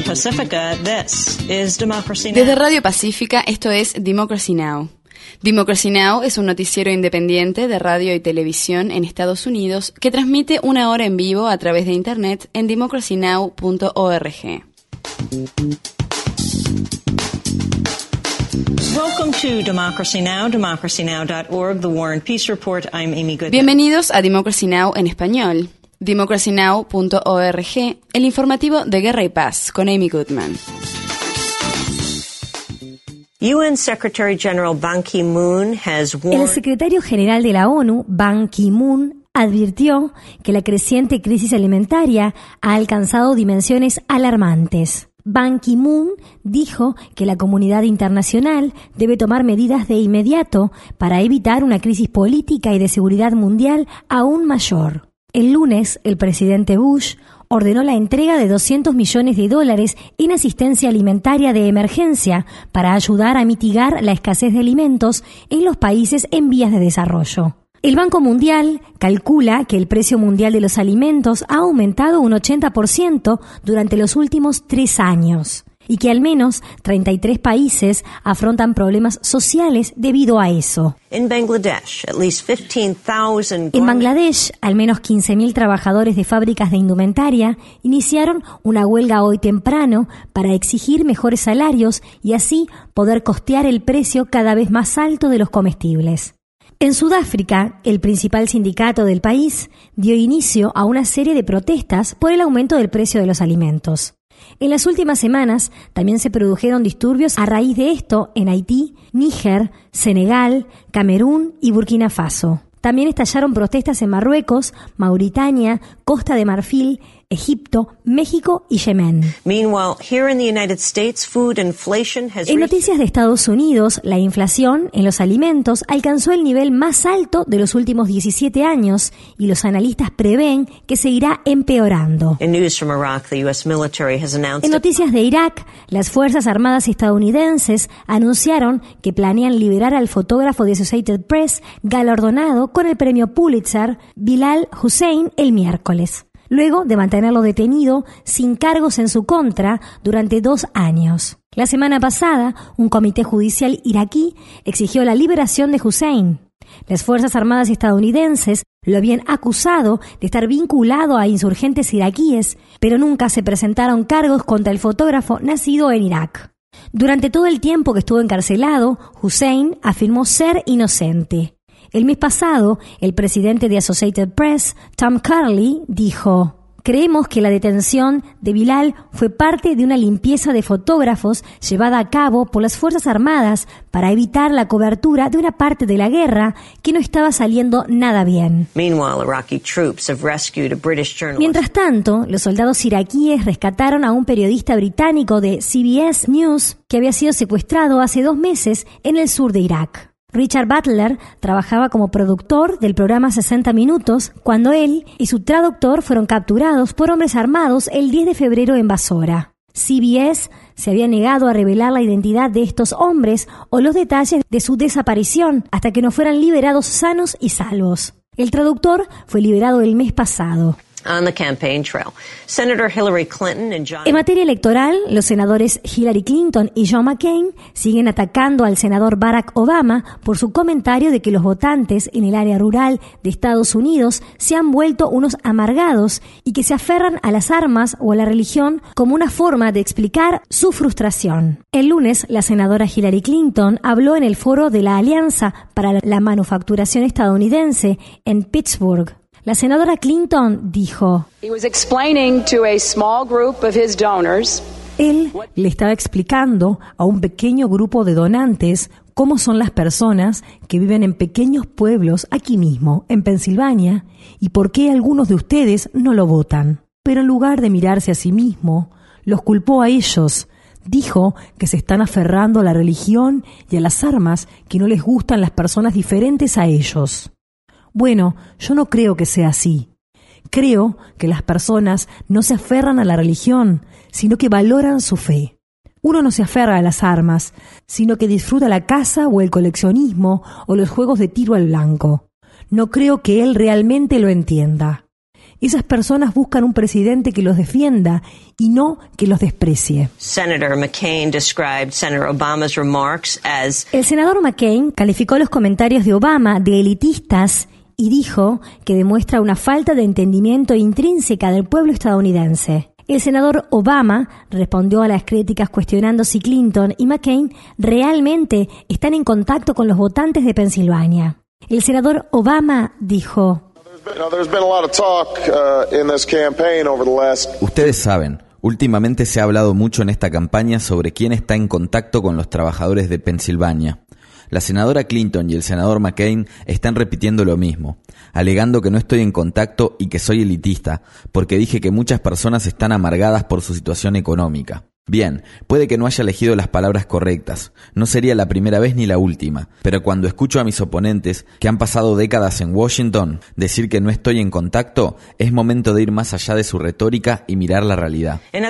Pacifica, this is Democracy Now! Desde Radio Pacífica, esto es Democracy Now! Democracy Now! Es un noticiero independiente de radio y televisión en Estados Unidos que transmite una hora en vivo a través de internet en democracynow.org. Welcome to Democracy Now!, democracynow.org, The War and Peace Report. I'm Amy Goodman. Bienvenidos a Democracy Now! En español. democracynow.org, el informativo de Guerra y Paz, con Amy Goodman. UN Secretary General Ban Ki-moon has warned... El secretario general de la ONU, Ban Ki-moon, advirtió que la creciente crisis alimentaria ha alcanzado dimensiones alarmantes. Ban Ki-moon dijo que la comunidad internacional debe tomar medidas de inmediato para evitar una crisis política y de seguridad mundial aún mayor. El lunes, el presidente Bush ordenó la entrega de $200 millones en asistencia alimentaria de emergencia para ayudar a mitigar la escasez de alimentos en los países en vías de desarrollo. El Banco Mundial calcula que el precio mundial de los alimentos ha aumentado un 80% durante los últimos 3 años y que al menos 33 países afrontan problemas sociales debido a eso. En Bangladesh, al menos 15.000 trabajadores de fábricas de indumentaria iniciaron una huelga hoy temprano para exigir mejores salarios y así poder costear el precio cada vez más alto de los comestibles. En Sudáfrica, el principal sindicato del país dio inicio a una serie de protestas por el aumento del precio de los alimentos. En las últimas semanas también se produjeron disturbios a raíz de esto en Haití, Níger, Senegal, Camerún y Burkina Faso. También estallaron protestas en Marruecos, Mauritania, Costa de Marfil, Egipto, México y Yemen. En noticias de Estados Unidos, la inflación en los alimentos alcanzó el nivel más alto de los últimos 17 años y los analistas prevén que seguirá empeorando. En noticias de Irak, las Fuerzas Armadas estadounidenses anunciaron que planean liberar al fotógrafo de Associated Press galardonado con el premio Pulitzer, Bilal Hussein, el miércoles, luego de mantenerlo detenido sin cargos en su contra durante 2 años. La semana pasada, un comité judicial iraquí exigió la liberación de Hussein. Las Fuerzas Armadas estadounidenses lo habían acusado de estar vinculado a insurgentes iraquíes, pero nunca se presentaron cargos contra el fotógrafo nacido en Irak. Durante todo el tiempo que estuvo encarcelado, Hussein afirmó ser inocente. El mes pasado, el presidente de Associated Press, Tom Curley, dijo: "Creemos que la detención de Bilal fue parte de una limpieza de fotógrafos llevada a cabo por las Fuerzas Armadas para evitar la cobertura de una parte de la guerra que no estaba saliendo nada bien". Mientras tanto, los soldados iraquíes rescataron a un periodista británico de CBS News que había sido secuestrado hace 2 meses en el sur de Irak. Richard Butler trabajaba como productor del programa 60 Minutos cuando él y su traductor fueron capturados por hombres armados el 10 de febrero en Basora. CBS se había negado a revelar la identidad de estos hombres o los detalles de su desaparición hasta que no fueran liberados sanos y salvos. El traductor fue liberado el mes pasado. En materia electoral, los senadores Hillary Clinton y John McCain siguen atacando al senador Barack Obama por su comentario de que los votantes en el área rural de Estados Unidos se han vuelto unos amargados y que se aferran a las armas o a la religión como una forma de explicar su frustración. El lunes, la senadora Hillary Clinton habló en el foro de la Alianza para la Manufacturación Estadounidense en Pittsburgh. La senadora Clinton dijo: él le estaba explicando a un pequeño grupo de donantes cómo son las personas que viven en pequeños pueblos aquí mismo, en Pensilvania, y por qué algunos de ustedes no lo votan. Pero en lugar de mirarse a sí mismo, los culpó a ellos. Dijo que se están aferrando a la religión y a las armas que no les gustan las personas diferentes a ellos. Bueno, yo no creo que sea así. Creo que las personas no se aferran a la religión, sino que valoran su fe. Uno no se aferra a las armas, sino que disfruta la caza o el coleccionismo o los juegos de tiro al blanco. No creo que él realmente lo entienda. Esas personas buscan un presidente que los defienda y no que los desprecie. Senator McCain described Senator Obama's remarks as... El senador McCain calificó los comentarios de Obama de elitistas y dijo que demuestra una falta de entendimiento intrínseca del pueblo estadounidense. El senador Obama respondió a las críticas cuestionando si Clinton y McCain realmente están en contacto con los votantes de Pensilvania. El senador Obama dijo: Ustedes saben, últimamente se ha hablado mucho en esta campaña sobre quién está en contacto con los trabajadores de Pensilvania. La senadora Clinton y el senador McCain están repitiendo lo mismo, alegando que no estoy en contacto y que soy elitista, porque dije que muchas personas están amargadas por su situación económica. Bien, puede que no haya elegido las palabras correctas, no sería la primera vez ni la última, pero cuando escucho a mis oponentes, que han pasado décadas en Washington, decir que no estoy en contacto, es momento de ir más allá de su retórica y mirar la realidad. En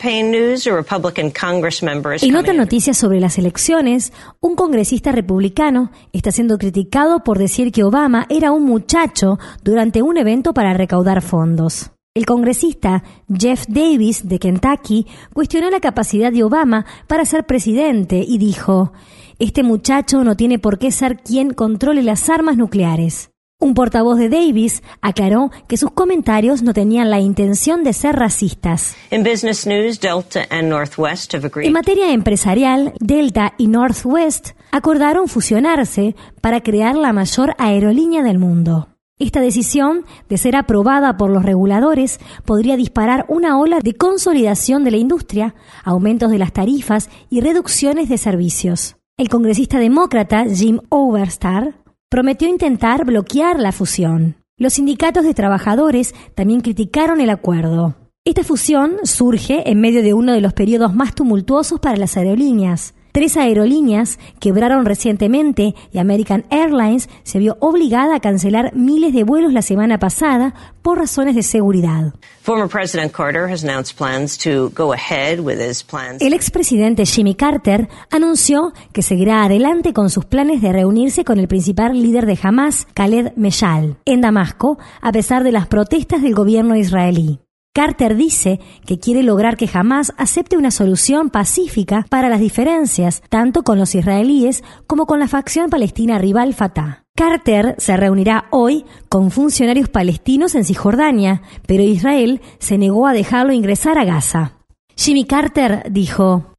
otra noticia sobre las elecciones, un congresista republicano está siendo criticado por decir que Obama era un muchacho durante un evento para recaudar fondos. El congresista Jeff Davis, de Kentucky, cuestionó la capacidad de Obama para ser presidente y dijo: «Este muchacho no tiene por qué ser quien controle las armas nucleares». Un portavoz de Davis aclaró que sus comentarios no tenían la intención de ser racistas. En business news, Delta and Northwest have agreed. En materia empresarial, Delta y Northwest acordaron fusionarse para crear la mayor aerolínea del mundo. Esta decisión, de ser aprobada por los reguladores, podría disparar una ola de consolidación de la industria, aumentos de las tarifas y reducciones de servicios. El congresista demócrata Jim Oberstar prometió intentar bloquear la fusión. Los sindicatos de trabajadores también criticaron el acuerdo. Esta fusión surge en medio de uno de los periodos más tumultuosos para las aerolíneas. 3 aerolíneas quebraron recientemente y American Airlines se vio obligada a cancelar miles de vuelos la semana pasada por razones de seguridad. Former President Carter has announced plans to go ahead with his plans. El expresidente Jimmy Carter anunció que seguirá adelante con sus planes de reunirse con el principal líder de Hamás, Khaled Meshal, en Damasco, a pesar de las protestas del gobierno israelí. Carter dice que quiere lograr que Hamás acepte una solución pacífica para las diferencias, tanto con los israelíes como con la facción palestina rival Fatah. Carter se reunirá hoy con funcionarios palestinos en Cisjordania, pero Israel se negó a dejarlo ingresar a Gaza. Jimmy Carter dijo: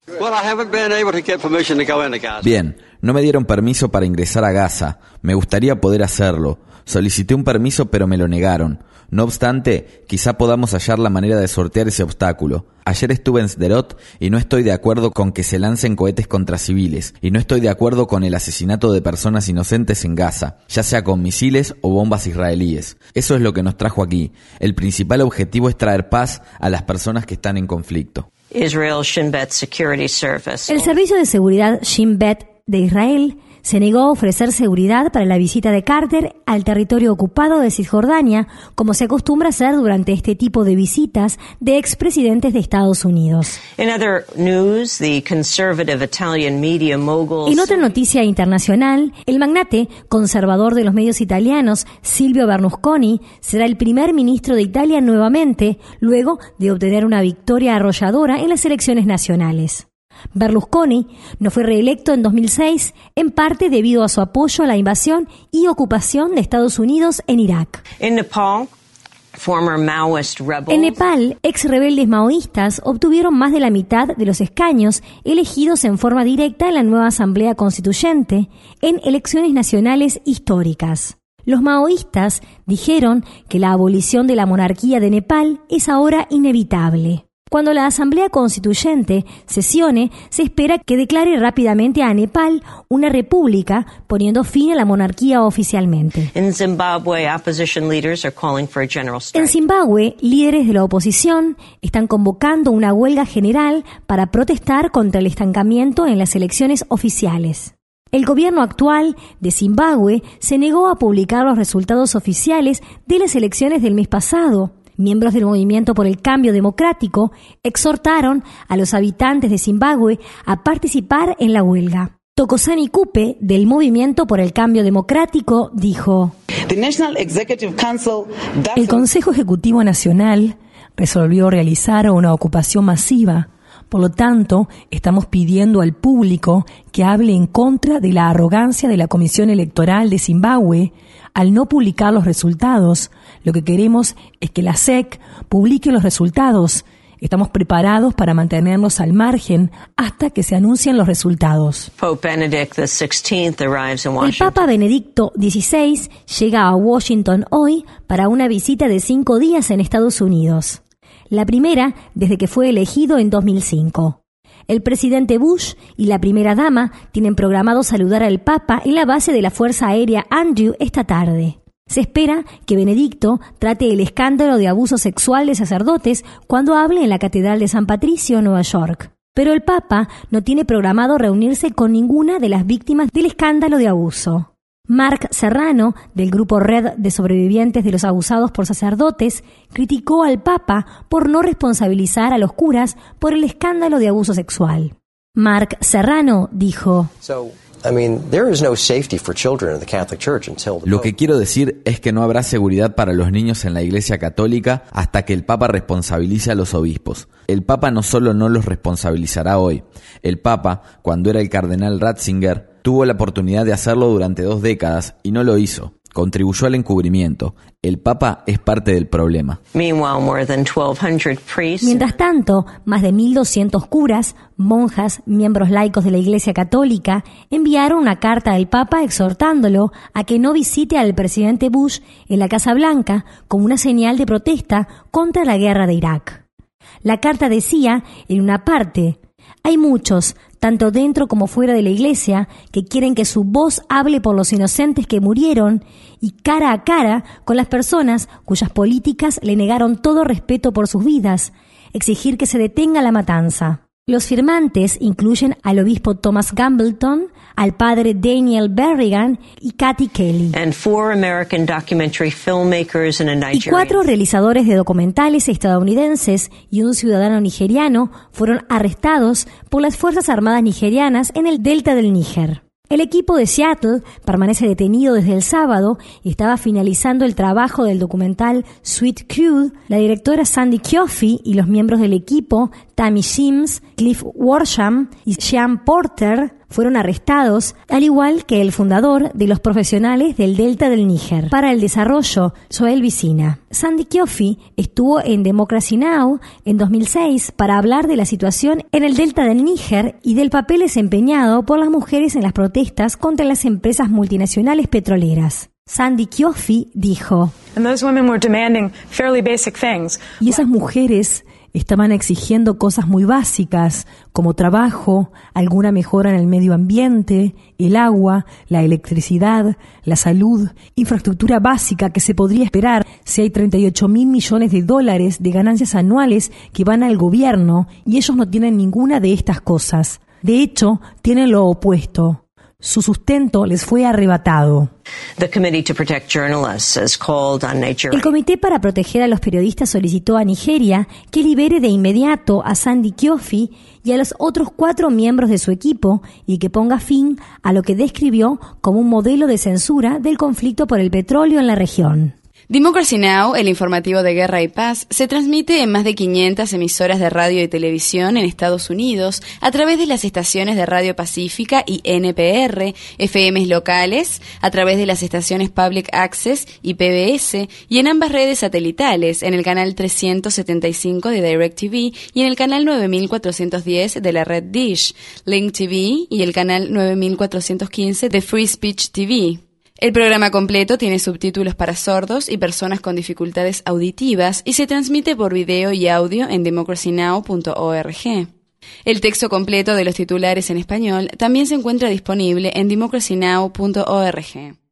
Bien, no me dieron permiso para ingresar a Gaza. Me gustaría poder hacerlo. Solicité un permiso, pero me lo negaron. No obstante, quizá podamos hallar la manera de sortear ese obstáculo. Ayer estuve en Sderot y no estoy de acuerdo con que se lancen cohetes contra civiles, y no estoy de acuerdo con el asesinato de personas inocentes en Gaza, ya sea con misiles o bombas israelíes. Eso es lo que nos trajo aquí. El principal objetivo es traer paz a las personas que están en conflicto. Israel Shin Bet Security Service. El servicio de seguridad Shin Bet de Israel se negó a ofrecer seguridad para la visita de Carter al territorio ocupado de Cisjordania, como se acostumbra hacer durante este tipo de visitas de expresidentes de Estados Unidos. In other news, the conservative Italian media mogul. En otra noticia internacional, el magnate conservador de los medios italianos, Silvio Berlusconi, será el primer ministro de Italia nuevamente, luego de obtener una victoria arrolladora en las elecciones nacionales. Berlusconi no fue reelecto en 2006, en parte debido a su apoyo a la invasión y ocupación de Estados Unidos en Irak. In Nepal, former Maoist rebels. En Nepal, ex rebeldes maoístas obtuvieron más de la mitad de los escaños elegidos en forma directa en la nueva Asamblea Constituyente en elecciones nacionales históricas. Los maoístas dijeron que la abolición de la monarquía de Nepal es ahora inevitable. Cuando la Asamblea Constituyente sesione, se espera que declare rápidamente a Nepal una república, poniendo fin a la monarquía oficialmente. In Zimbabwe, opposition leaders are calling for a general strike. En Zimbabue, líderes de la oposición están convocando una huelga general para protestar contra el estancamiento en las elecciones oficiales. El gobierno actual de Zimbabue se negó a publicar los resultados oficiales de las elecciones del mes pasado. Miembros del Movimiento por el Cambio Democrático exhortaron a los habitantes de Zimbabue a participar en la huelga. Thokozani Kupe, del Movimiento por el Cambio Democrático, dijo: El Consejo Ejecutivo Nacional resolvió realizar una ocupación masiva. Por lo tanto, estamos pidiendo al público que hable en contra de la arrogancia de la Comisión Electoral de Zimbabue al no publicar los resultados. Lo que queremos es que la SEC publique los resultados. Estamos preparados para mantenernos al margen hasta que se anuncien los resultados. El Papa Benedicto XVI llega a Washington hoy para una visita de 5 días en Estados Unidos. La primera desde que fue elegido en 2005. El presidente Bush y la primera dama tienen programado saludar al Papa en la base de la Fuerza Aérea Andrew esta tarde. Se espera que Benedicto trate el escándalo de abuso sexual de sacerdotes cuando hable en la Catedral de San Patricio, Nueva York. Pero el Papa no tiene programado reunirse con ninguna de las víctimas del escándalo de abuso. Mark Serrano, del grupo Red de Sobrevivientes de los Abusados por Sacerdotes, criticó al Papa por no responsabilizar a los curas por el escándalo de abuso sexual. Mark Serrano dijo: Lo que quiero decir es que no habrá seguridad para los niños en la Iglesia Católica hasta que el Papa responsabilice a los obispos. El Papa no solo no los responsabilizará hoy. El Papa, cuando era el cardenal Ratzinger, tuvo la oportunidad de hacerlo durante 2 décadas y no lo hizo. Contribuyó al encubrimiento. El Papa es parte del problema. Mientras tanto, más de 1.200 curas, monjas, miembros laicos de la Iglesia Católica enviaron una carta al Papa exhortándolo a que no visite al presidente Bush en la Casa Blanca como una señal de protesta contra la guerra de Irak. La carta decía, en una parte: hay muchos, tanto dentro como fuera de la Iglesia, que quieren que su voz hable por los inocentes que murieron y cara a cara con las personas cuyas políticas le negaron todo respeto por sus vidas, exigir que se detenga la matanza. Los firmantes incluyen al obispo Thomas Gambleton, al padre Daniel Berrigan y Kathy Kelly. Y 4 realizadores de documentales estadounidenses y un ciudadano nigeriano fueron arrestados por las Fuerzas Armadas nigerianas en el delta del Níger. El equipo de Seattle permanece detenido desde el sábado y estaba finalizando el trabajo del documental Sweet Crude. La directora Sandy Kiofi y los miembros del equipo, Tammy Sims, Cliff Worsham y Sean Porter, fueron arrestados, al igual que el fundador de los profesionales del Delta del Níger para el desarrollo, Joel Vicina. Sandy Kiofi estuvo en Democracy Now! En 2006 para hablar de la situación en el Delta del Níger y del papel desempeñado por las mujeres en las protestas contra las empresas multinacionales petroleras. Sandy Kiofi dijo: y esas mujeres estaban exigiendo cosas muy básicas, como trabajo, alguna mejora en el medio ambiente, el agua, la electricidad, la salud, infraestructura básica que se podría esperar si hay $38,000 millones de ganancias anuales que van al gobierno y ellos no tienen ninguna de estas cosas. De hecho, tienen lo opuesto. Su sustento les fue arrebatado. El Comité para Proteger a los Periodistas solicitó a Nigeria que libere de inmediato a Sandy Kiofi y a los otros 4 miembros de su equipo y que ponga fin a lo que describió como un modelo de censura del conflicto por el petróleo en la región. Democracy Now!, el informativo de guerra y paz, se transmite en más de 500 emisoras de radio y televisión en Estados Unidos a través de las estaciones de Radio Pacífica y NPR, FMs locales, a través de las estaciones Public Access y PBS, y en ambas redes satelitales, en el canal 375 de DirecTV y en el canal 9410 de la red Dish, Link TV y el canal 9415 de Free Speech TV. El programa completo tiene subtítulos para sordos y personas con dificultades auditivas y se transmite por video y audio en democracynow.org. El texto completo de los titulares en español también se encuentra disponible en democracynow.org.